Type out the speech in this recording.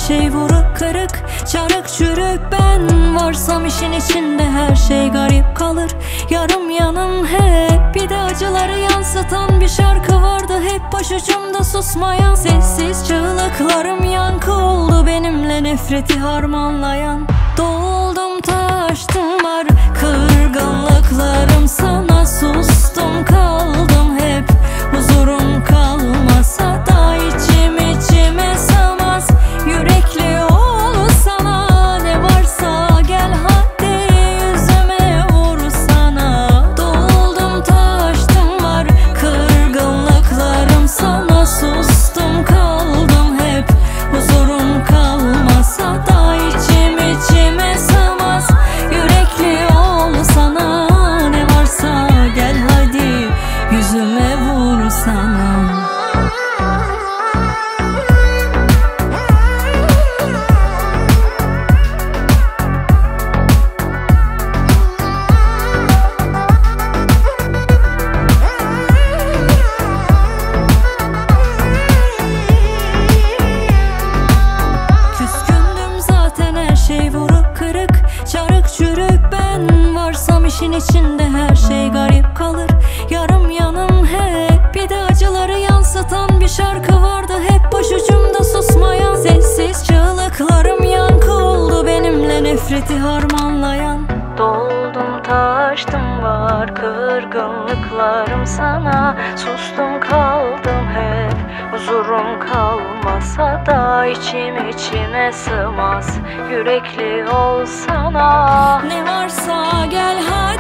şey vuruk kırık, çarık çürük ben varsam işin içinde her şey garip kalır. Yarım yanım hep, bir de acıları yansıtan bir şarkı vardı hep başucumda susmayan. Sessiz çığlıklarım yankı oldu benimle nefreti harmanlayan. Doldum taştım var kırgınlıklarım sana, sustum kaldım hep huzurum kalmasa da içim içime sığmaz. Yürekli ol sana, ne varsa gel hadi yüzüme vur sana. Doldum taştım var kırgınlıklarım sana, sustum kaldım hep huzurum kalmasa da içim içime sığmaz. Yürekli ol sana, ne varsa gel hadi yüzüme vur sana. Çarık çürük ben varsam işin içinde her şey garip kalır. Yarım yanım hep, bir de acıları yansıtan bir şarkı vardı hep başucumda susmayan. Sessiz çığlıklarım yankı oldu benimle nefreti harmanlayan. Doldum taştım var kırgınlıklarım sana, sustum kaldım hep huzurum kalmasa da içim içime sığmaz. Yürekli ol sana, ne varsa gel hadi